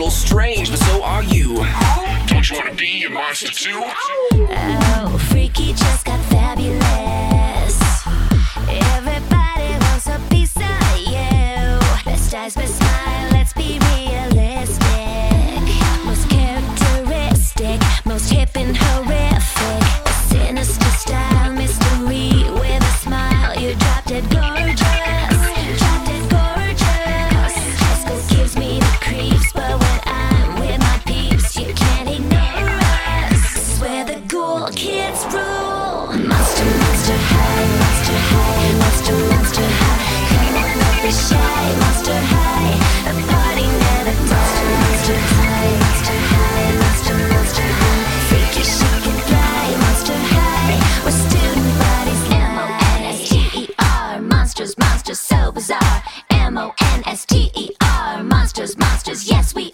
little strange, but so are you. Don't you wanna be a monster too? Oh, freaky just got fabulous. Everybody wants a piece of you. Best eyes, best smile, let's be realistic. Most characteristic, most hip and horrific. A sinister style, mystery with a smile. You drop dead gorgeous, drop dead gorgeous. High school gives me the creeps, but when I'm with my peeps, you can't ignore us. This is where the cool kids rule. Monster, monster high, monster high, monster, monster high. Come on, don't be shy, monster high. A party never monster, monster high, monster high, monster, monster high. Freaky, chic and fly, monster high. We're student bodies, M-O-N-S-T-E-R. Monsters, monsters, so bizarre. M-O-N-S-T-E-R. Monsters, monsters, yes we